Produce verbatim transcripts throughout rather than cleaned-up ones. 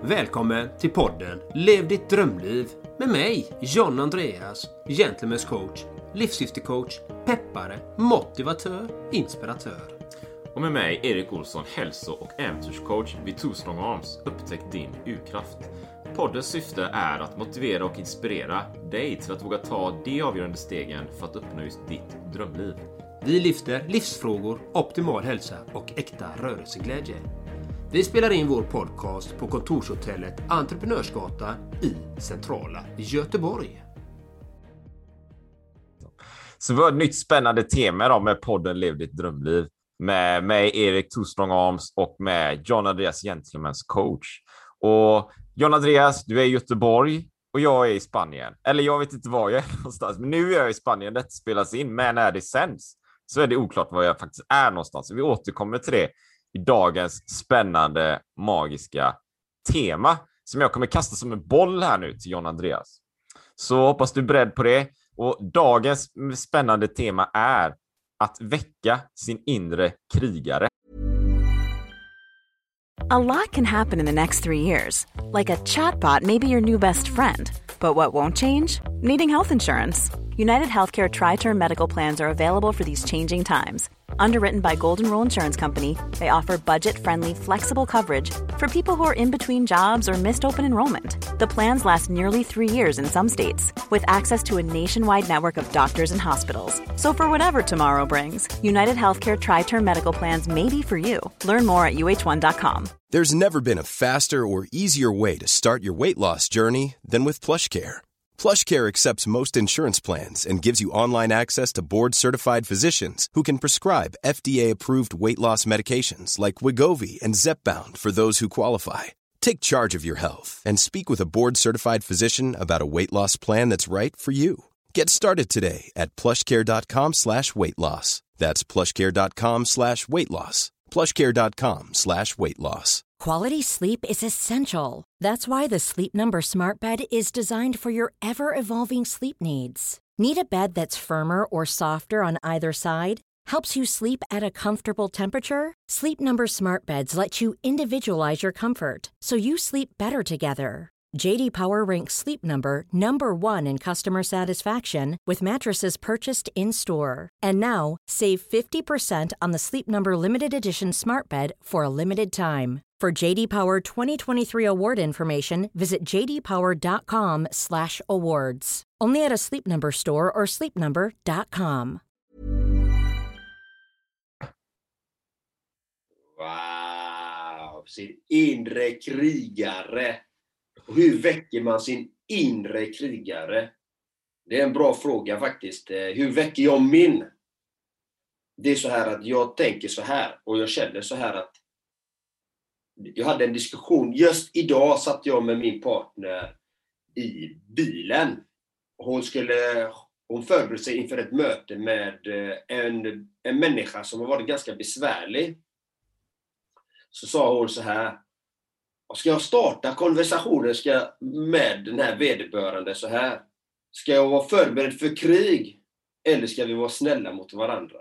Välkommen till podden Lev ditt drömliv med mig, John Andreas, Gentlemen's coach, livssyftecoach, peppare, motivatör, inspiratör. Och med mig, Erik Olsson, hälso- och äventyrscoach vid Two Strong Arms. Upptäck din urkraft. Poddens syfte är att motivera och inspirera dig till att våga ta de avgörande stegen för att uppnå just ditt drömliv. Vi lyfter livsfrågor, optimal hälsa och äkta rörelseglädje. Vi spelar in vår podcast på kontorshotellet Entreprenörsgatan i centrala Göteborg. Så vi har ett nytt spännande tema då med podden Lev ditt drömliv. Med mig, Erik Two Strong Arms, och med John Andreas, Gentlemen's coach. Och John Andreas, du är i Göteborg och jag är i Spanien. Eller jag vet inte var jag är någonstans, men nu är jag i Spanien. Det spelas in, men när det sänds så är det oklart var jag faktiskt är någonstans. Vi återkommer till det i dagens spännande, magiska tema som jag kommer kasta som en boll här nu till John Andreas. Så hoppas du är beredd på det. Och dagens spännande tema är att väcka sin inre krigare. A lot can happen in the next three years. Like a chatbot may be your new best friend. But what won't change? Needing health insurance. United Healthcare Tri-Term Medical Plans are available for these changing times. Underwritten by Golden Rule Insurance Company, they offer budget-friendly, flexible coverage for people who are in between jobs or missed open enrollment. The plans last nearly three years in some states, with access to a nationwide network of doctors and hospitals. So for whatever tomorrow brings, United Healthcare Tri-Term Medical Plans may be for you. Learn more at U H one dot com. There's never been a faster or easier way to start your weight loss journey than with PlushCare. PlushCare accepts most insurance plans and gives you online access to board-certified physicians who can prescribe F D A-approved weight loss medications like Wegovy and Zepbound for those who qualify. Take charge of your health and speak with a board-certified physician about a weight loss plan that's right for you. Get started today at plushcare.com slash weight loss. That's plushcare.com slash weight loss. plushcare.com slash weight loss. Quality sleep is essential. That's why the Sleep Number Smart Bed is designed for your ever-evolving sleep needs. Need a bed that's firmer or softer on either side? Helps you sleep at a comfortable temperature? Sleep Number Smart Beds let you individualize your comfort so you sleep better together. J D Power ranks Sleep Number number one in customer satisfaction with mattresses purchased in-store. And now, save fifty percent on the Sleep Number Limited Edition Smart Bed for a limited time. For J D Power twenty twenty-three award information, visit j d power dot com slash awards. Only at a Sleep Number store or sleep number dot com. Wow, sin inre krigare. Och hur väcker man sin inre krigare? Det är en bra fråga faktiskt. Hur väcker jag min? Det är så här att jag tänker så här och jag känner så här att jag hade en diskussion. Just idag satt jag med min partner i bilen. Hon skulle hon förberedde sig inför ett möte med en, en människa som har varit ganska besvärlig. Så sa hon så här: ska jag starta konversationen ska med den här vederbörande så här? Ska jag vara förberedd för krig eller ska vi vara snälla mot varandra?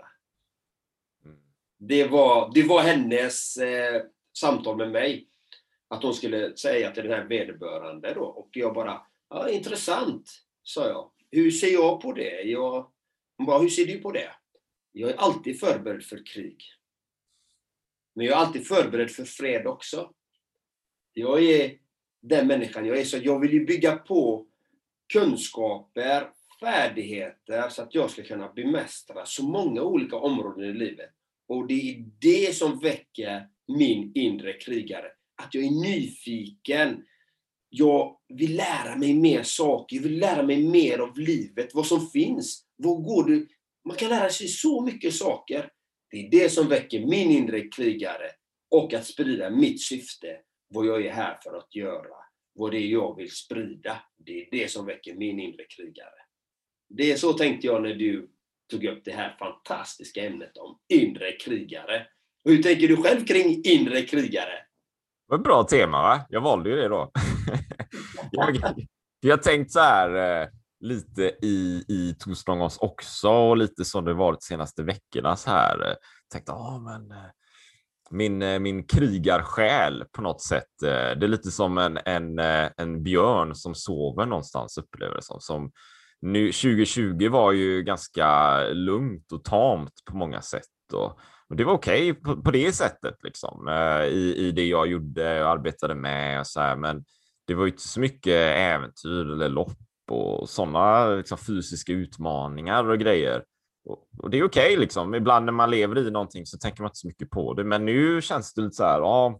Det var, det var hennes eh, samtal med mig. Att hon skulle säga till den här vederbörande då. Och jag bara, ja, intressant, sa jag. Hur ser jag på det? Jag, hon bara, hur ser du på det? Jag är alltid förberedd för krig. Men jag är alltid förberedd för fred också. Jag är den människan jag är, så jag vill ju bygga på kunskaper, färdigheter så att jag ska kunna bemästra så många olika områden i livet. Och det är det som väcker min inre krigare. Att jag är nyfiken. Jag vill lära mig mer saker. Jag vill lära mig mer av livet. Vad som finns. Vad går det? Man kan lära sig så mycket saker. Det är det som väcker min inre krigare. Och att sprida mitt syfte. Vad jag är här för att göra. Vad det är jag vill sprida. Det är det som väcker min inre krigare. Det är så tänkte jag när du tog upp det här fantastiska ämnet om inre krigare. Hur tänker du själv kring inre krigare? Det var ett bra tema, va? Jag valde ju det då. jag, jag har tänkt så här eh, lite i, i Two Strong Arms också och lite som det varit de senaste veckorna så här. Eh, tänkte, ja ah, men... Eh, min, min krigarsjäl på något sätt. Det är lite som en, en, en björn som sover någonstans, upplever det som. som nu, tjugo tjugo var ju ganska lugnt och tamt på många sätt. Och, och det var okej okay på, på det sättet, liksom, i, i det jag gjorde och arbetade med. Och så här, men det var ju inte så mycket äventyr eller lopp och sådana liksom, fysiska utmaningar och grejer. Och, och det är okej, okay, liksom. Ibland när man lever i någonting så tänker man inte så mycket på det. Men nu känns det lite så här, ja,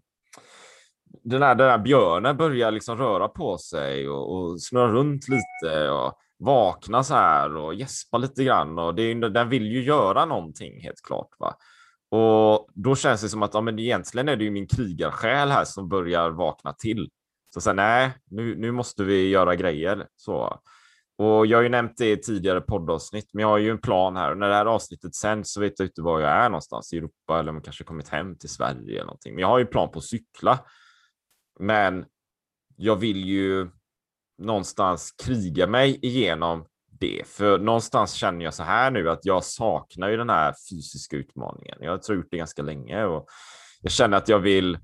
den här, den här björnen börjar liksom röra på sig och, och snurra runt lite och vakna så här och gäspa lite grann. Och det, den vill ju göra någonting, helt klart, va. Och då känns det som att ja, men egentligen är det ju min krigarsjäl här som börjar vakna till. Så sen nej, nu, nu måste vi göra grejer. Så. Och jag har ju nämnt det i tidigare poddavsnitt, men jag har ju en plan här. Och när det här avsnittet sänds så vet jag inte var jag är någonstans i Europa, eller om jag kanske kommit hem till Sverige eller någonting. Men jag har ju plan på att cykla. Men jag vill ju någonstans kriga mig igenom det. För någonstans känner jag så här nu att jag saknar ju den här fysiska utmaningen. Jag har gjort det ganska länge och jag känner att jag vill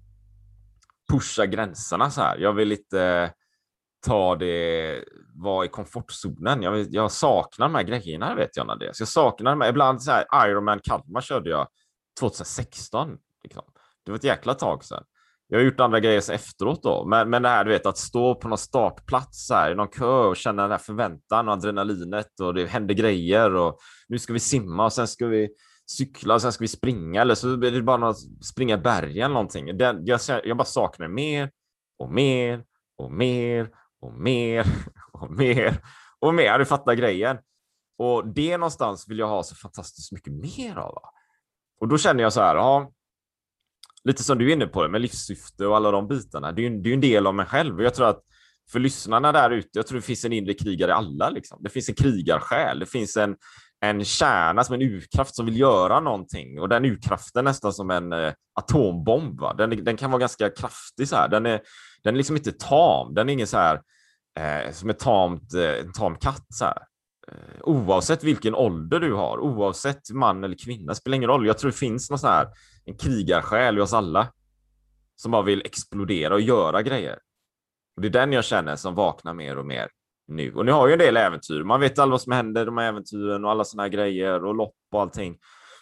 pusha gränserna så här. Jag vill inte ta det, vara i komfortzonen. Jag, vill, jag saknar de här grejerna, vet jag, det. Så jag saknar de här, ibland så här, Ironman Kalmar körde jag tjugohundrasexton. Liksom. Det var ett jäkla tag sedan. Jag har gjort andra grejer så efteråt då. Men, men det här, du vet, att stå på någon startplats så här, i någon kö och känna den här förväntan och adrenalinet och det händer grejer och nu ska vi simma och sen ska vi cykla och sen ska vi springa eller så blir det bara något, springa bergen eller någonting. Den, jag, jag bara saknar mer och mer och mer och mer och mer och mer. Du fattar grejen. Och det någonstans vill jag ha så fantastiskt mycket mer av. Va? Och då känner jag så här, ja, lite som du är inne på det med livssyfte och alla de bitarna. Det är ju, det är ju en del av mig själv. Och jag tror att för lyssnarna där ute, jag tror det finns en inre krigare i alla. Liksom. Det finns en krigarsjäl. Det finns en, en kärna som en urkraft som vill göra någonting. Och den urkraften är nästan som en eh, atombomb. Va? Den, den kan vara ganska kraftig så här. Den är, den är liksom inte tam. Den är ingen så här eh, som ett tamt, eh, en tam katt så här. Eh, oavsett vilken ålder du har, oavsett man eller kvinna, spelar ingen roll. Jag tror det finns någon så här en krigarsjäl i oss alla som bara vill explodera och göra grejer. Och det är den jag känner som vaknar mer och mer nu. Och nu har ju en del äventyr. Man vet aldrig vad som händer, de här äventyren och alla såna här grejer och lopp och allting.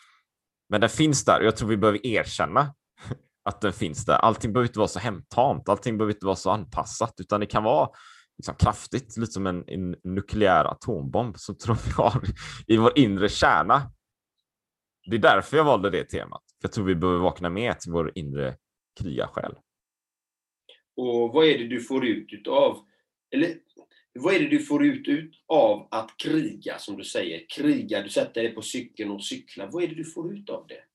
Men den finns där och jag tror vi behöver erkänna att den finns där. Allting behöver inte vara så hemtamt. Allting behöver inte vara så anpassat, utan det kan vara liksom kraftigt, lite som en, en nukleär atombomb som tror vi har i vår inre kärna. Det är därför jag valde det temat. Jag tror vi behöver vakna med till vår inre krigarsjäl. Och vad är det du får ut av, eller vad är det du får ut, ut av att kriga, som du säger? Kriga, du sätter dig på cykeln och cyklar. Vad är det du får ut av det?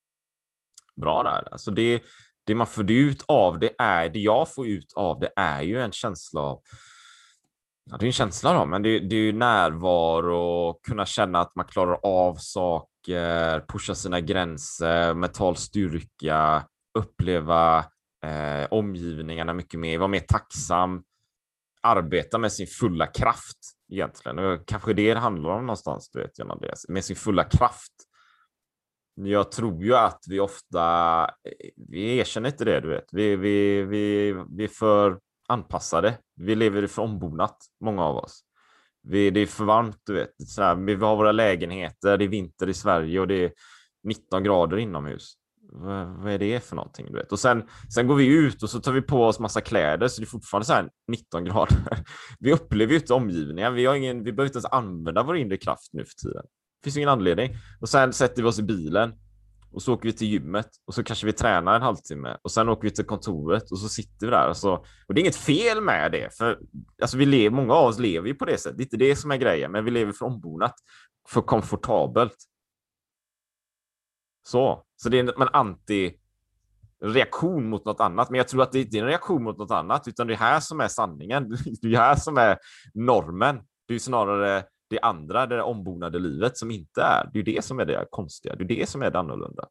Bra där. Alltså det, det man får ut av det är, det jag får ut av det är ju en känsla av, ja, det är en känsla då, men det, det är ju närvaro, kunna känna att man klarar av saker, pusha sina gränser, mental styrka, uppleva eh, omgivningarna mycket mer, vara mer tacksam, arbeta med sin fulla kraft egentligen. Och kanske det det handlar om någonstans, du vet, Andreas, med sin fulla kraft. Jag tror ju att vi ofta, vi erkänner inte det, du vet. Vi, vi, vi, vi är för anpassade. Vi lever för ombonat, många av oss. Vi, det är för varmt, du vet. Så här, vi har våra lägenheter, det är vinter i Sverige och det är nitton grader inomhus. Vad, vad är det för någonting, du vet? Och sen, sen går vi ut och så tar vi på oss massa kläder, så det är fortfarande så här nitton grader. Vi upplever ju inte omgivningen. Vi, har ingen, vi behöver inte ens använda vår inre kraft nu för tiden. Det finns ingen anledning. Och sen sätter vi oss i bilen och så åker vi till gymmet och så kanske vi tränar en halvtimme och sen åker vi till kontoret och så sitter vi där. Och, så, och det är inget fel med det, för alltså vi lever, många av oss lever ju på det sättet. Det är inte det som är grejen, men vi lever för ombonat, för komfortabelt. Så, så det är en anti-reaktion mot något annat. Men jag tror att det inte är en reaktion mot något annat, utan det är här som är sanningen. Det är här som är normen. Det är snarare det andra, det ombonade livet som inte är. Det är det som är det konstiga. Det är det som är det annorlunda.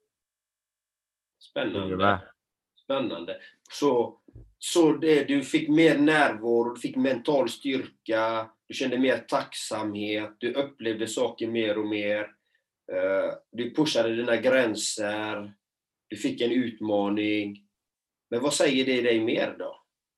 Spännande. Spännande. Så, så det, du fick mer närvaro, du fick mental styrka, du kände mer tacksamhet, du upplevde saker mer och mer. Du pushade dina gränser, du fick en utmaning. Men vad säger det dig mer då?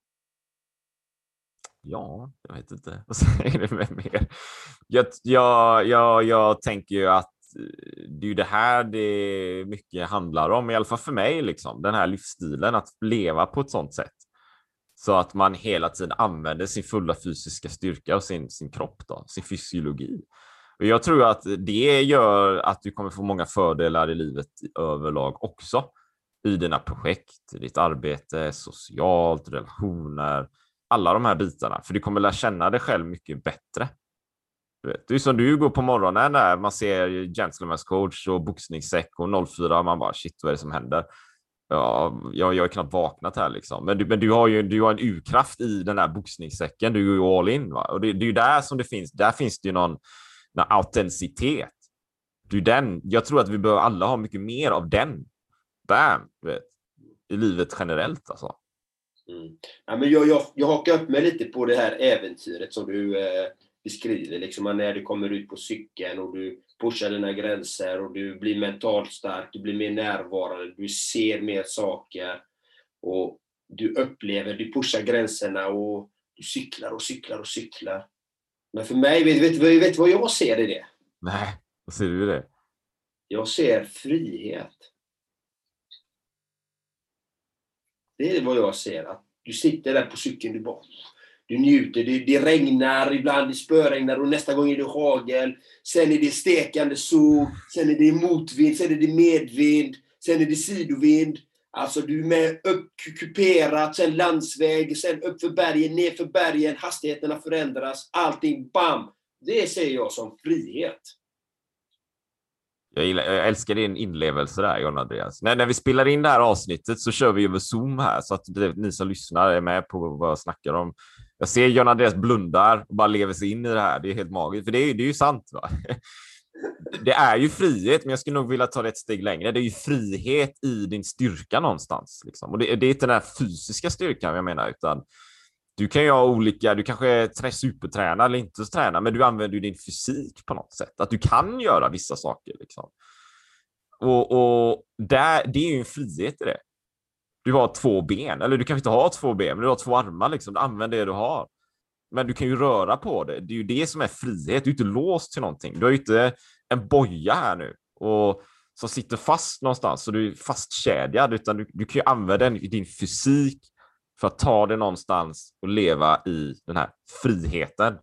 Ja, jag vet inte. Vad säger det med mer? Jag, jag, jag, jag tänker ju att det är ju det här det mycket handlar om, i alla fall för mig, liksom. Den här livsstilen, att leva på ett sånt sätt. Så att man hela tiden använder sin fulla fysiska styrka och sin, sin kropp, då, sin fysiologi. Och jag tror att det gör att du kommer få många fördelar i livet överlag också. I dina projekt, i ditt arbete, socialt, relationer, alla de här bitarna. För du kommer lära känna dig själv mycket bättre. Du vet, det är som du går på morgonen när man ser Gentleman's Coach och boxningssäck och noll fyra, man bara shit, vad är det som händer? Ja, jag, jag har knappt vaknat här liksom. Men du, men du har ju du har en urkraft i den här boxningssäcken, du är ju all in, va? Och det, det är ju där som det finns, där finns det ju någon, någon autenticitet. Det är den, jag tror att vi behöver alla ha mycket mer av den. Bam, du vet, i livet generellt alltså. Mm. Ja, men jag, jag, jag hakar upp mig lite på det här äventyret som du eh, beskriver. Liksom, när du kommer ut på cykeln och du pushar dina gränser och du blir mentalt stark, du blir mer närvarande, du ser mer saker och du upplever, du pushar gränserna och du cyklar och cyklar och cyklar. Men för mig, vet du vet, vet vad jag ser i det? Nej, vad ser du i det? Jag ser frihet. Det är vad jag ser. Att du sitter där på cykeln, du bara, du njuter, det, det regnar, ibland det spöregnar och nästa gång är det hagel. Sen är det stekande sol, sen är det motvind, sen är det medvind, sen är det sidovind. Alltså du är med upp kuperat, sen landsväg, sen upp för bergen, ner för bergen, hastigheterna förändras, allting bam. Det ser jag som frihet. Jag, gillar, jag älskar din inlevelse där, John Andreas. När, när vi spelar in det här avsnittet så kör vi över Zoom här, så att det, ni som lyssnar är med på vad jag snackar om. Jag ser John Andreas blundar och bara lever sig in i det här. Det är helt magiskt, för det är, det är ju sant, va? Det är ju frihet, men jag skulle nog vilja ta det ett steg längre. Det är ju frihet i din styrka någonstans. Liksom. Och det, det är inte den här fysiska styrkan jag menar, utan du kan ju ha olika, du kanske är supertränar eller inte tränar, men du använder ju din fysik på något sätt. Att du kan göra vissa saker. Liksom. Och, och där, det är ju en frihet i det. Du har två ben, eller du kan inte ha två ben, men du har två armar. Liksom. Du använder det du har. Men du kan ju röra på det. Det är ju det som är frihet. Du är inte låst till någonting. Du har ju inte en boja här nu och som sitter fast någonstans, så du är fastkedjad, utan du, du kan ju använda din, din fysik för att ta det någonstans och leva i den här friheten.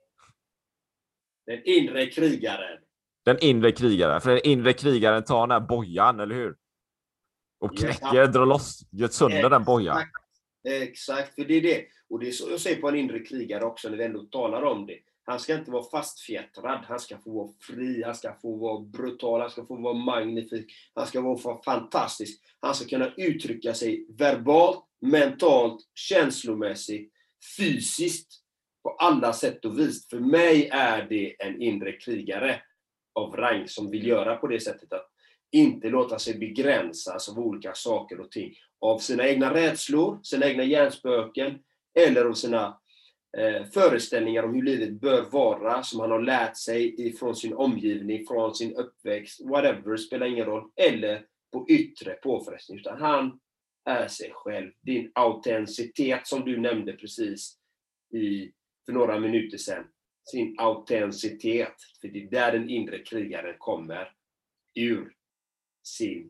Den inre krigaren. Den inre krigaren. För den inre krigaren tar den här bojan, eller hur? Och knäcker, ja. drar loss, gör sönder Exakt. den bojan. Exakt, för det är det. Och det är så jag säger på en inre krigare också, när vi ändå talar om det. Han ska inte vara fastfjättrad, han ska få vara fri, han ska få vara brutal, han ska få vara magnifik, han ska vara fantastisk. Han ska kunna uttrycka sig verbalt, mentalt, känslomässigt, fysiskt, på alla sätt och vis. För mig är det en inre krigare av rang som vill göra på det sättet, att inte låta sig begränsas av olika saker och ting. Av sina egna rädslor, sina egna hjärnspöken, eller av sina eh, föreställningar om hur livet bör vara, som han har lärt sig ifrån sin omgivning, från sin uppväxt, whatever, spelar ingen roll, eller på yttre påfrestning, utan han är sig själv. Din autenticitet som du nämnde precis i, för några minuter sedan, sin autenticitet, för det är där den inre krigaren kommer ur sin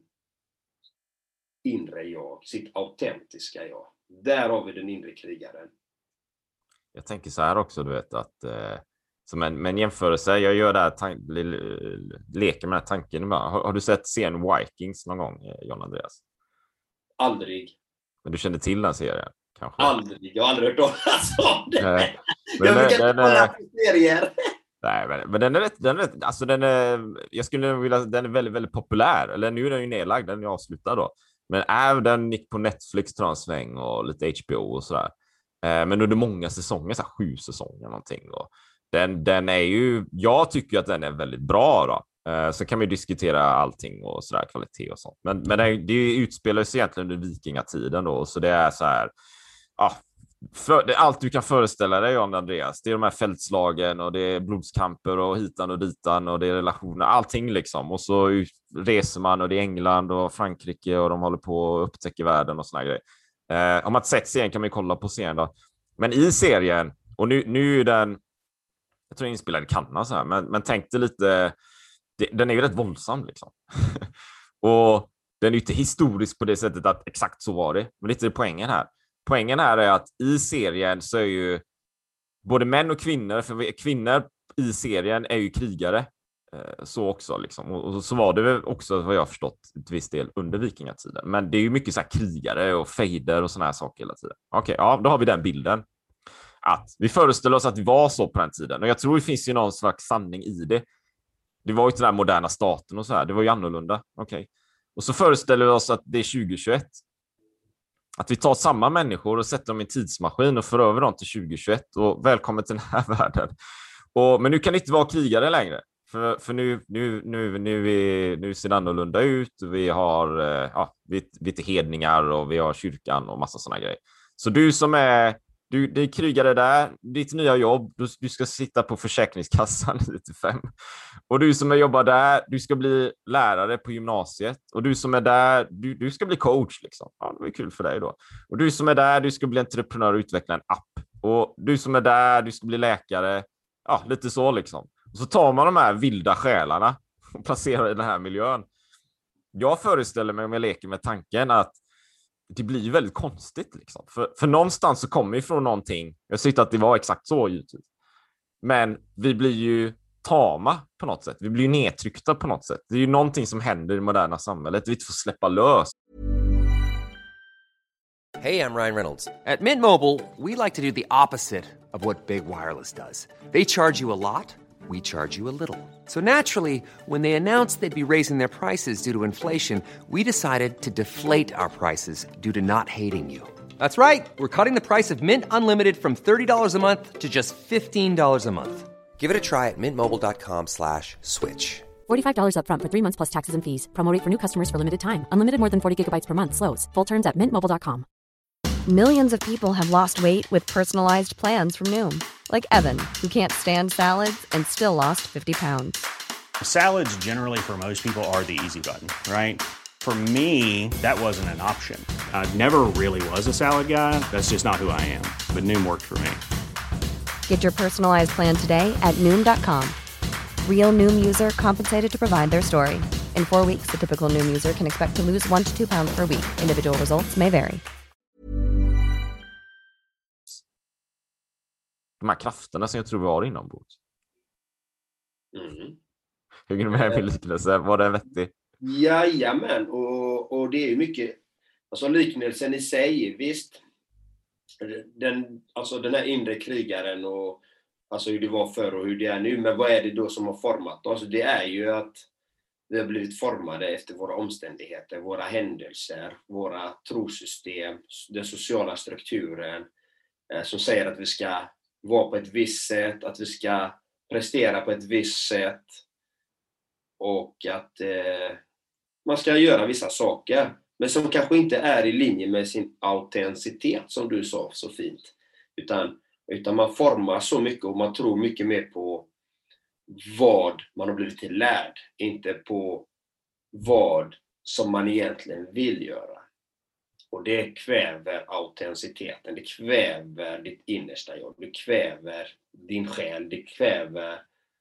inre jag, sitt autentiska jag. Där har vi den inre krigaren. Jag tänker så här också, du vet, att eh, som en, med en jämförelse, jag gör det här tan- le- leker med den här tanken. Har, har du sett serien Vikings någon gång, John Andreas? Aldrig. Men du kände till den serien? Kanske? Aldrig, jag har aldrig hört talas om det. Nej, men jag brukar inte kolla på serier. Nej, men, men den är rätt, den är rätt, alltså den är, jag skulle vilja, den är väldigt, väldigt populär. Eller nu är den ju nedlagd, den är avslutad då. Men är den gick på Netflix, tror jag, en sväng, och lite H B O och sådär. Eh, men under många säsonger, så här sju säsonger någonting. Och den, den är ju, jag tycker att den är väldigt bra då. Eh, så kan man ju diskutera allting och sådär, kvalitet och sånt. Men, men det, det utspelar sig egentligen under vikingatiden då. Så det är så här, ja, för, det är allt du kan föreställa dig, John Andreas. Det är de här fältslagen och det är blodskamper och hitan och ditan och det är relationer, allting liksom. Och så reser man och det är England och Frankrike och de håller på och upptäcker världen och såna grejer. Eh, om man inte sett serien kan man ju kolla på serien då. Men i serien, och nu, nu är den, jag tror den är inspelad i Kanada så här, men, men tänk dig lite, det, den är ju rätt våldsam liksom. Och den är ju inte historisk på det sättet att exakt så var det. Men lite poängen här. Poängen här är att i serien så är ju både män och kvinnor, för kvinnor i serien är ju krigare. Så också liksom. Och så var det väl också vad jag har förstått till viss del under vikingatiden. Men det är ju mycket så här krigare och fejder och såna här saker hela tiden. Okej, okay, ja, då har vi den bilden. Att vi föreställer oss att det var så på den tiden. Och jag tror det finns ju någon slags sanning i det. Det var ju den här moderna staten och så här. Det var ju annorlunda. Okej. Okay. Och så föreställer vi oss att det är tjugo tjugoett. Att vi tar samma människor och sätter dem i en tidsmaskin och för över dem till tjugo tjugoett. Och välkommen till den här världen. Och, men nu kan det inte vara krigare längre. För, för nu, nu, nu, nu, är, nu ser det annorlunda ut. Vi har ja, vi, vi är hedningar och vi har kyrkan och massa sådana grejer. Så du som är, du, du är krigare där, ditt nya jobb, du, du ska sitta på Försäkringskassan nittiofem. Och du som är jobbar där, du ska bli lärare på gymnasiet. Och du som är där, du, du ska bli coach liksom. Ja, det är kul för dig då. Och du som är där, du ska bli entreprenör och utveckla en app. Och du som är där, du ska bli läkare. Ja, lite så liksom. Och så tar man de här vilda själarna och placerar i den här miljön. Jag föreställer mig, om jag leker med tanken, att det blir väldigt konstigt. Liksom. För, för någonstans så kommer ifrån någonting. Jag säger inte att det var exakt så givetvis. Men vi blir ju tama på något sätt. Vi blir nedtryckta på något sätt. Det är ju någonting som händer i det moderna samhället. Vi inte får släppa lös. Hey, I'm Ryan Reynolds. At Mint Mobile, we like to do the opposite of what Big Wireless does. They charge you a lot. We charge you a little. So naturally, when they announced they'd be raising their prices due to inflation, we decided to deflate our prices due to not hating you. That's right. We're cutting the price of Mint Unlimited from thirty dollars a month to just fifteen dollars a month. Give it a try at mintmobile.com slash switch. forty-five dollars up front for three months plus taxes and fees. Promo rate for new customers for limited time. Unlimited more than forty gigabytes per month. Slows full terms at mint mobile dot com. Millions of people have lost weight with personalized plans from Noom. Like Evan, who can't stand salads and still lost fifty pounds. Salads generally for most people are the easy button, right? For me, that wasn't an option. I never really was a salad guy. That's just not who I am. But Noom worked for me. Get your personalized plan today at Noom dot com. Real Noom user compensated to provide their story. In four weeks, the typical Noom user can expect to lose one to two pounds per week. Individual results may vary. De här krafterna som jag tror vi har inombords. Mm. Hur är det med min liknelse? Var det vettig? Jajamän, och, och det är ju mycket, alltså liknelsen i sig, visst. Den, alltså den här inre krigaren och alltså hur det var förr och hur det är nu, men vad är det då som har format oss? Det är ju att vi har blivit formade efter våra omständigheter, våra händelser, våra trosystem, den sociala strukturen eh, som säger att vi ska vara på ett visst sätt, att vi ska prestera på ett visst sätt och att eh, man ska göra vissa saker, men som kanske inte är i linje med sin autenticitet, som du sa så fint, utan, utan man formar så mycket och man tror mycket mer på vad man har blivit tillärd, inte på vad som man egentligen vill göra. Och det kväver autenticiteten, det kväver ditt innersta jobb, det kväver din själ, det kväver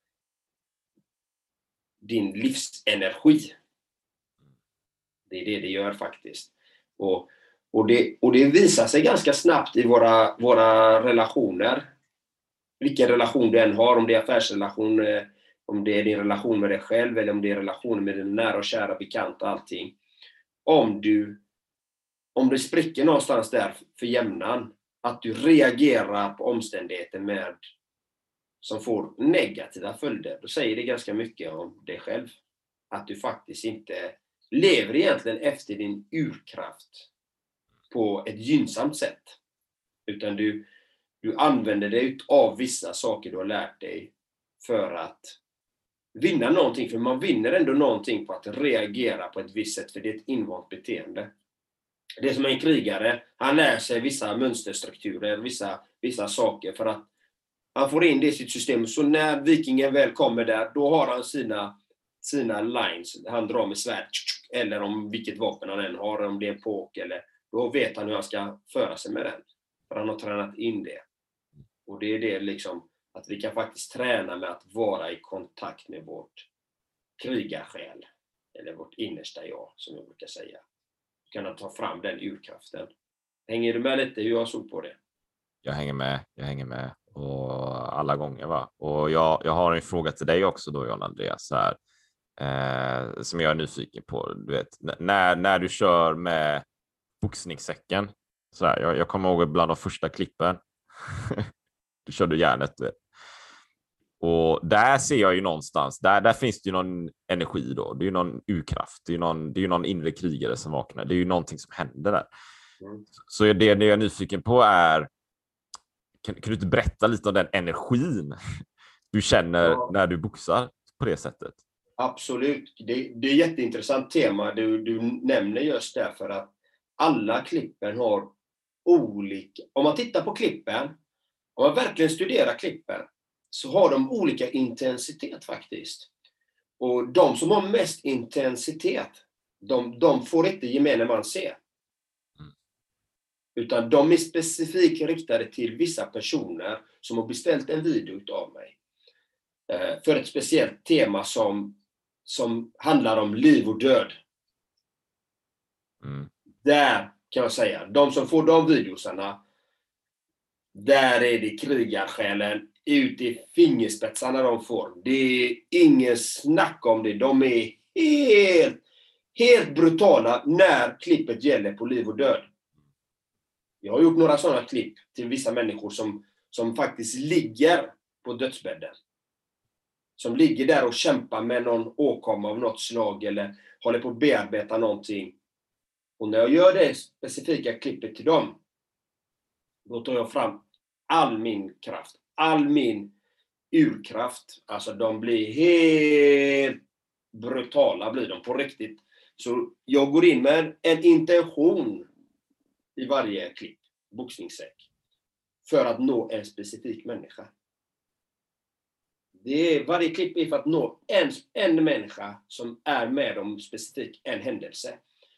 din livsenergi. Det är det det gör faktiskt. Och, och, det, och det visar sig ganska snabbt i våra, våra relationer. Vilken relation du än har, om det är affärsrelation, om det är din relation med dig själv eller om det är relation med din nära och kära bekanta, allting. Om du Om det spricker någonstans där för jämnan, att du reagerar på omständigheter med, som får negativa följder, då säger det ganska mycket om dig själv. Att du faktiskt inte lever egentligen efter din urkraft på ett gynnsamt sätt. Utan du, du använder dig av vissa saker du har lärt dig för att vinna någonting. För man vinner ändå någonting på att reagera på ett visst sätt, för det är ett invant beteende. det är som en krigare. Han lär sig vissa mönsterstrukturer, vissa, vissa saker för att han får in det i sitt system. Så när vikingen väl kommer där, då har han sina, sina lines. Han drar med svärd, eller om vilket vapen han än har, om det är en påk, eller då vet han hur han ska föra sig med den. För han har tränat in det. Och det är det liksom, att vi kan faktiskt träna med att vara i kontakt med vårt krigarsjäl. Eller vårt innersta jag, som jag brukar säga. Vi kan ta fram den urkraften. Hänger du med lite hur jag såg på det? Jag hänger med, jag hänger med. Och alla gånger, va? Och jag, jag har en fråga till dig också då, John Andreas, här, eh, som jag är nyfiken på. Du vet, när, när du kör med boxningssäcken, så här, jag, jag kommer ihåg bland de första klippen. Du körde järnet, du vet. Och där ser jag ju någonstans, där, där finns det ju någon energi då. Det är ju någon urkraft, det är ju någon, det är ju någon inre krigare som vaknar. Det är ju någonting som händer där. Mm. Så det, det jag är nyfiken på är, kan, kan du inte berätta lite om den energin du känner ja. när du boxar på det sättet? Absolut. Det, det är ett jätteintressant tema du, du nämner just därför att alla klippen har olika... Om man tittar på klippen, om man verkligen studerar klippen, så har de olika intensitet faktiskt. Och de som har mest intensitet, de, de får inte gemene man se. Mm. Utan de är specifikt riktade till vissa personer som har beställt en video av mig. Eh, för ett speciellt tema som, som handlar om liv och död. Mm. Där kan jag säga, de som får de videosarna, där är det krigarsjälen ut i fingerspetsarna de får. Det är ingen snack om det. De är helt, helt brutala när klippet gäller på liv och död. Jag har gjort några sådana klipp till vissa människor som, som faktiskt ligger på dödsbädden. Som ligger där och kämpar med någon åkomma av något slag eller håller på att bearbeta någonting. Och när jag gör det specifika klippet till dem, då tar jag fram all min kraft. All min urkraft. Alltså de blir helt brutala blir de på riktigt. Så jag går in med en intention i varje klipp, boxningssäck, för att nå en specifik människa. Det är, varje klipp är för att nå en, en människa som är med om specifik en händelse.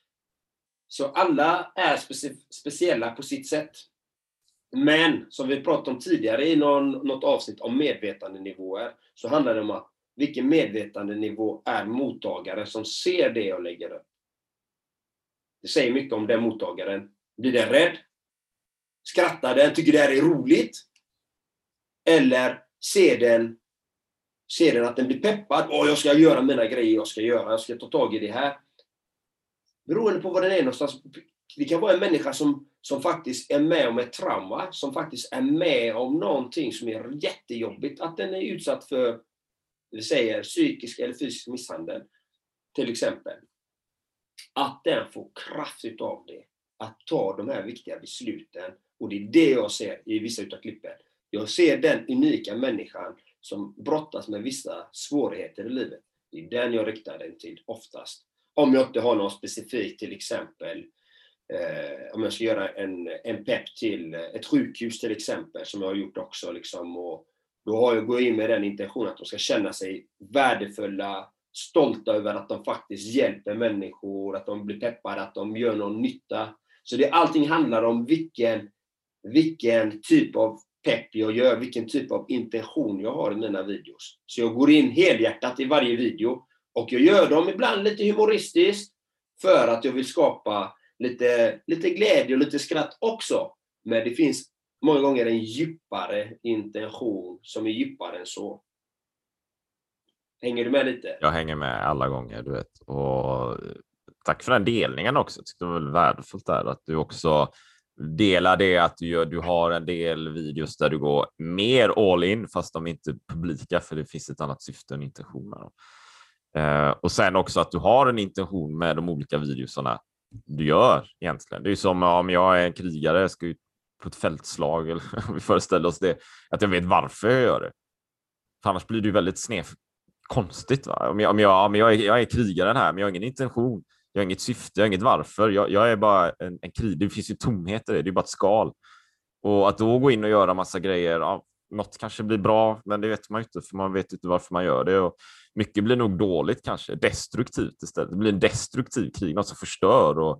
Så alla är speci- speciella på sitt sätt. Men som vi pratade om tidigare i någon, något avsnitt om medvetandenivåer, så handlar det om att vilken medvetandenivå är mottagare som ser det jag lägger upp. Det säger mycket om den mottagaren. Blir den rädd? Skrattar den? Tycker det här är roligt? Eller ser den, ser den att den blir peppad? Åh, jag ska göra mina grejer, jag ska göra, jag ska ta tag i det här. Beroende på vad den är någonstans. Det kan vara en människa som, som faktiskt är med om ett trauma, som faktiskt är med om någonting som är jättejobbigt. Att den är utsatt för, det säger, psykisk eller fysisk misshandel, till exempel. Att den får kraft utav det. Att ta de här viktiga besluten. Och det är det jag ser i vissa utav klippen. Jag ser den unika människan som brottas med vissa svårigheter i livet. Det är den jag riktar den till oftast. Om jag inte har någon specifik, till exempel, eh, om jag ska göra en, en pepp till ett sjukhus till exempel, som jag har gjort också. Liksom, och då har jag gått in med den intentionen att de ska känna sig värdefulla, stolta över att de faktiskt hjälper människor, att de blir peppade, att de gör någon nytta. Så det, allting handlar om vilken, vilken typ av pepp jag gör, vilken typ av intention jag har i mina videos. Så jag går in helhjärtat i varje video. Och jag gör dem ibland lite humoristiskt för att jag vill skapa lite, lite glädje och lite skratt också. Men det finns många gånger en djupare intention som är djupare än så. Hänger du med lite? Jag hänger med alla gånger, du vet. Och tack för den delningen också. Jag tyckte det var väldigt värdefullt där att du också delar det, att du, gör, du har en del videos där du går mer all in fast de är inte publika för det finns ett annat syfte än intentioner. Uh, och sen också att du har en intention med de olika videosarna du gör egentligen. Det är ju som om jag är en krigare, jag ska ut på ett fältslag, eller om vi föreställer oss det, att jag vet varför jag gör det. För annars blir det ju väldigt sned, konstigt. Va? Om jag, om jag, om jag, är, jag är krigaren här, men jag har ingen intention. Jag har inget syfte, jag har inget varför. Jag, jag är bara en, en krig. Det finns ju tomheter, det är bara ett skal. Och att då gå in och göra massa grejer, ja, något kanske blir bra, men det vet man ju inte, för man vet inte varför man gör det. Och mycket blir nog dåligt kanske, destruktivt istället. Det blir en destruktiv krig, något som förstör och,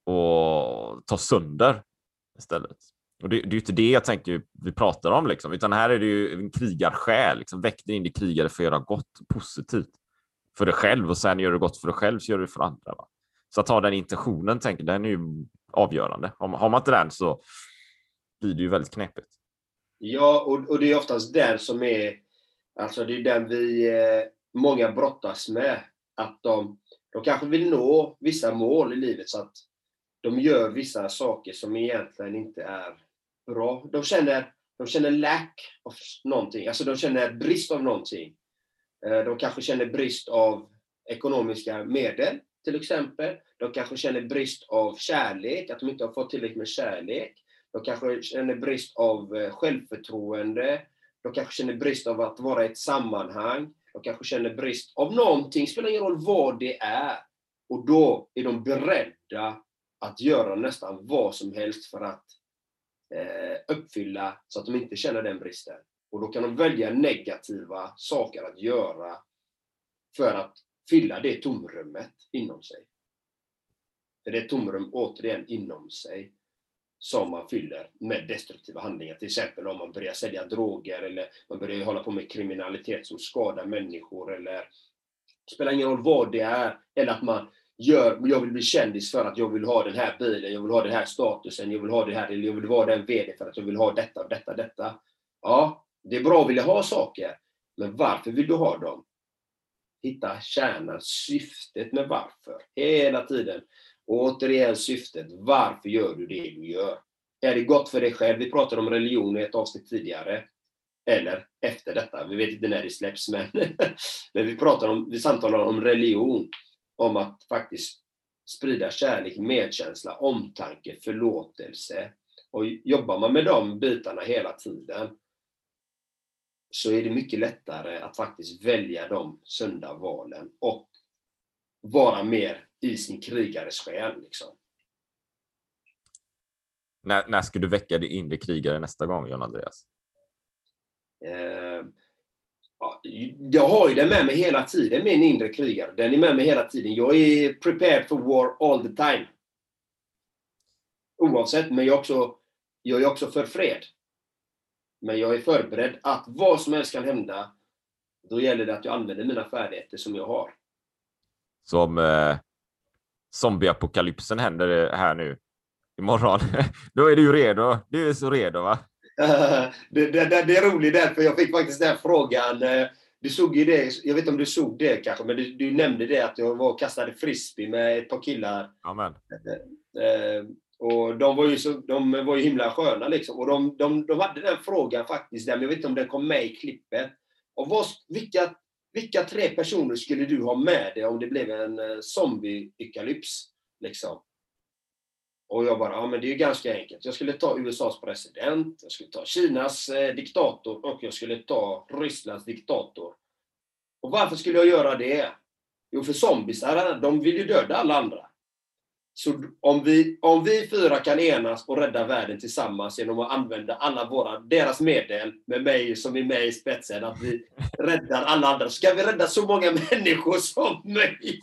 och tar sönder istället. Och det, det är ju inte det jag tänker vi pratar om, liksom, utan här är det ju en krigarsjäl. Liksom, väck dig in i krigare för att göra gott, positivt för dig själv, och sen gör du gott för dig själv så gör du för andra. Va? Så att ha den intentionen, tänker, den är ju avgörande. Om, har man inte den så blir det ju väldigt knepigt. Ja, och, och det är oftast den som är, alltså det är den vi, eh, många brottas med. Att de, de kanske vill nå vissa mål i livet, så att de gör vissa saker som egentligen inte är bra. De känner, de känner lack av någonting, alltså de känner brist av någonting. Eh, de kanske känner brist av ekonomiska medel, till exempel. De kanske känner brist av kärlek, att de inte har fått tillräckligt med kärlek. De kanske känner brist av självförtroende. De kanske känner brist av att vara i ett sammanhang. De kanske känner brist av någonting. Spelar ingen roll vad det är. Och då är de beredda att göra nästan vad som helst för att eh, uppfylla så att de inte känner den bristen. Och då kan de välja negativa saker att göra för att fylla det tomrummet inom sig. För det är tomrum återigen inom sig som man fyller med destruktiva handlingar. Till exempel om man börjar sälja droger, eller man börjar hålla på med kriminalitet som skadar människor, eller spelar ingen roll vad det är, eller att man gör, jag vill bli kändis för att jag vill ha den här bilen, jag vill ha den här statusen, jag vill ha det här, eller jag vill vara den vd för att jag vill ha detta och detta, detta. Ja, det är bra att vilja ha saker, men varför vill du ha dem? Hitta kärnan, syftet med varför, hela tiden. Och återigen syftet, varför gör du det du gör? Är det gott för dig själv? Vi pratade om religion i ett avsnitt tidigare. Eller efter detta, vi vet inte när det släpps, men, men vi pratar om, vi samtalar om religion. Om att faktiskt sprida kärlek, medkänsla, omtanke, förlåtelse. Och jobbar man med de bitarna hela tiden, så är det mycket lättare att faktiskt välja de sunda valen och vara mer i sin krigares själ, liksom. När, när ska du väcka din inre krigare nästa gång, John Andreas? Eh, ja, jag har ju den med mig hela tiden, min inre krigare. Den är med mig hela tiden. Jag är prepared for war all the time. Oavsett, men jag är också, jag är också för fred. Men jag är förberedd att vad som helst kan hända. Då gäller det att jag använder mina färdigheter som jag har. Som eh, zombieapokalypsen händer här nu imorgon. Då är du ju redo. Du är så redo, va? det, det, det, det är roligt där, för jag fick faktiskt den frågan. Du såg ju det, jag vet inte om du såg det kanske, men du, du nämnde det att jag var och kastade frisbee med ett par killar. Amen. Eh, och de var ju så, de var ju himla sköna liksom. Och de, de, de hade den frågan faktiskt där, men jag vet inte om den kom med i klippet. Och vad, vilka, vilka tre personer skulle du ha med dig om det blev en uh, zombie-apokalyps liksom? Och jag bara, ja men det är ju ganska enkelt. Jag skulle ta U S A:s president, jag skulle ta Kinas eh, diktator och jag skulle ta Rysslands diktator. Och varför skulle jag göra det? Jo, för zombiesar, de vill ju döda alla andra. Så om vi, om vi fyra kan enas och rädda världen tillsammans genom att använda alla våra, deras medel, med mig som är med i spetsen, att vi räddar alla andra, så ska vi rädda så många människor som möjligt.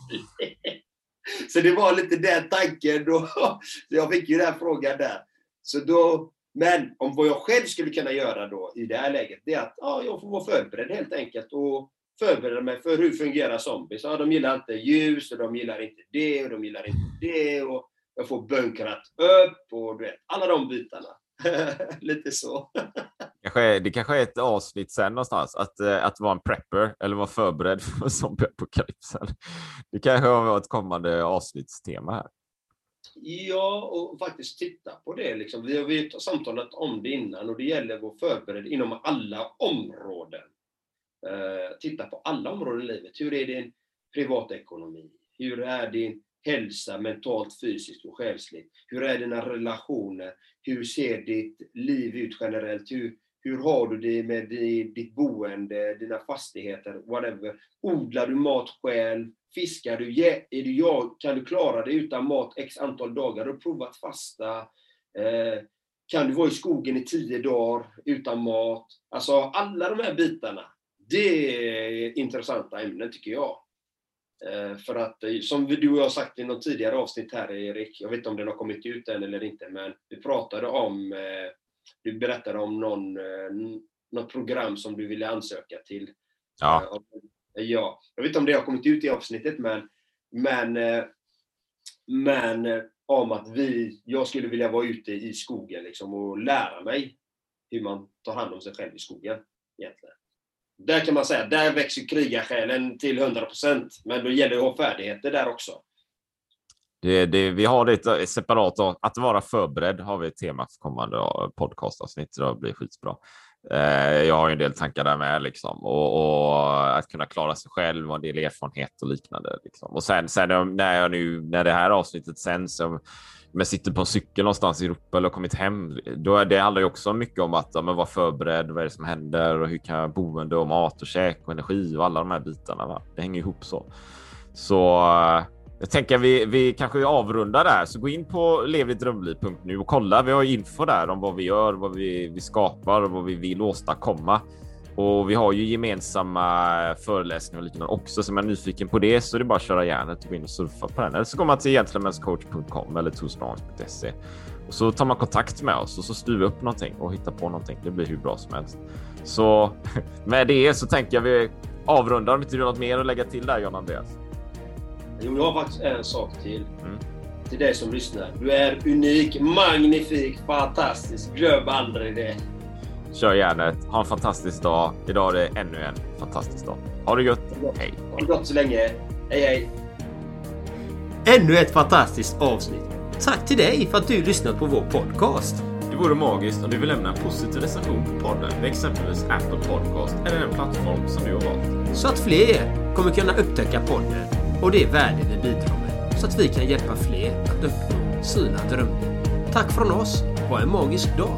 Så det var lite den tanken då. Jag fick ju den här frågan där. Så då, men om vad jag själv skulle kunna göra då i det här läget, det är att ja, jag får vara förberedd helt enkelt och förbereda mig för hur fungerar zombies. Ja, de gillar inte ljus och de gillar inte det och de gillar inte det och jag får bunkrat upp och du vet, alla de bitarna. Lite så. Kanske, det kanske är ett avsnitt sen någonstans att, att vara en prepper eller vara förberedd för zombieapokalypsen. Det kanske var ett kommande avsnittstema här. Ja, och faktiskt titta på det. Liksom. Vi har ju samtalat om det innan och det gäller att vara förberedd inom alla områden. Uh, titta på alla områden i livet. Hur är din privatekonomi? Hur är din hälsa mentalt, fysiskt och själsligt? Hur är dina relationer? Hur ser ditt liv ut generellt? Hur, hur har du det med ditt boende, dina fastigheter, whatever. Odlar du mat själv? Fiskar du? Är du jag? Kan du klara dig utan mat x antal dagar? Har du provat fasta? Eh, kan du vara i skogen i tio dagar utan mat? Alltså alla de här bitarna, det är intressanta ämnen tycker jag. Eh, för att, som du och jag har sagt i någon tidigare avsnitt här, Erik, jag vet inte om den har kommit ut än eller inte, men vi pratade om, eh, du berättade om någon, eh, något program som du ville ansöka till. Ja. Eh, ja. Jag vet inte om det har kommit ut i avsnittet, men, men, eh, men eh, om att vi, jag skulle vilja vara ute i skogen liksom, och lära mig hur man tar hand om sig själv i skogen egentligen. Där kan man säga, där växer krigarsjälen till hundra procent. Men då gäller det att ha färdigheter där också. Det, det, vi har det separat, att vara förberedd har vi ett tema för kommande podcastavsnitt. Det blir skitbra. Eh, jag har ju en del tankar där med liksom. Och, och att kunna klara sig själv och en del erfarenhet och liknande. Liksom. Och sen, sen när, jag nu, när det här avsnittet sen så men sitter på en cykel någonstans i Europa eller kommit hem, då är det handlar ju också mycket om att ja, men vara förberedd, vad är det som händer och hur kan jag boende och mat och käk och energi och alla de här bitarna, va? Det hänger ihop så. Så jag tänker vi, vi kanske avrundar där, så gå in på lev ditt drömliv punkt nu och kolla, vi har info där om vad vi gör, vad vi, vi skapar och vad vi vill åstadkomma. Och vi har ju gemensamma föreläsningar och liknande också, så om man är nyfiken på det så är det bara att köra järnet och gå in och surfa på den. Eller så går man till gentlemenscoach punkt com eller toastrongarms punkt se och så tar man kontakt med oss och så styr vi upp någonting och hittar på någonting. Det blir hur bra som helst. Så med det så tänker jag vi avrundar. Om inte du har något mer att lägga till där, John Andreas? Jo, jag har faktiskt en sak till. Mm. Till dig som lyssnar. Du är unik, magnifik, fantastisk. Glöm aldrig det. Kör järnet. Ha en fantastisk dag. Idag är det ännu en fantastisk dag. Ha det gött. Hej. Ha det gott så länge. Hej, hej. Ännu ett fantastiskt avsnitt. Tack till dig för att du lyssnat på vår podcast. Det vore magiskt om du vill lämna en positiv recension på podden med exempelvis Apple Podcast eller den plattform som du har valt. Så att fler kommer kunna upptäcka podden och det värde vi bidrar med. Så att vi kan hjälpa fler att uppnå sina drömmar. Tack från oss. Ha en magisk dag.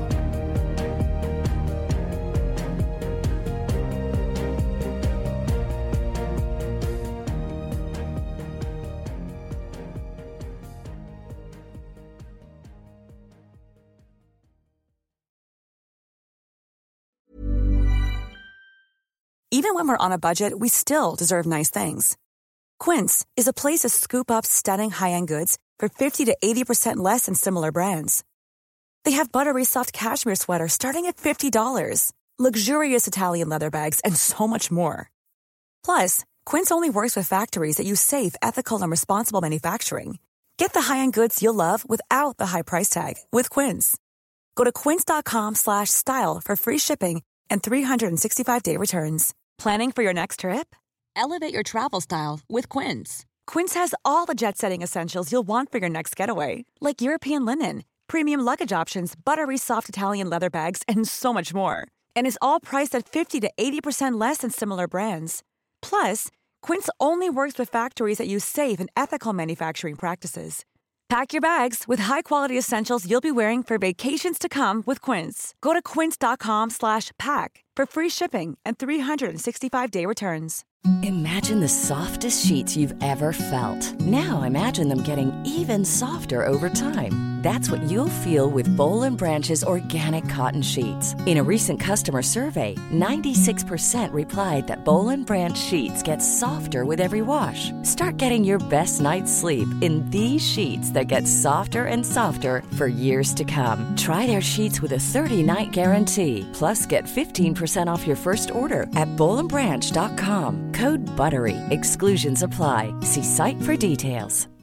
Even when we're on a budget, we still deserve nice things. Quince is a place to scoop up stunning high-end goods for fifty to eighty percent less than similar brands. They have buttery soft cashmere sweaters starting at fifty dollars, luxurious Italian leather bags, and so much more. Plus, Quince only works with factories that use safe, ethical, and responsible manufacturing. Get the high-end goods you'll love without the high price tag with Quince. Go to quince.com slash style for free shipping and three sixty-five day returns. Planning for your next trip? Elevate your travel style with Quince. Quince has all the jet-setting essentials you'll want for your next getaway, like European linen, premium luggage options, buttery soft Italian leather bags, and so much more. And is all priced at fifty to eighty percent less than similar brands. Plus, Quince only works with factories that use safe and ethical manufacturing practices. Pack your bags with high-quality essentials you'll be wearing for vacations to come with Quince. Go to quince.com slash pack for free shipping and three sixty-five day returns. Imagine the softest sheets you've ever felt. Now imagine them getting even softer over time. That's what you'll feel with Boll and Branch's organic cotton sheets. In a recent customer survey, ninety-six percent replied that Boll and Branch sheets get softer with every wash. Start getting your best night's sleep in these sheets that get softer and softer for years to come. Try their sheets with a thirty night guarantee. Plus, get fifteen percent off your first order at boll and branch dot com. Code BUTTERY. Exclusions apply. See site for details.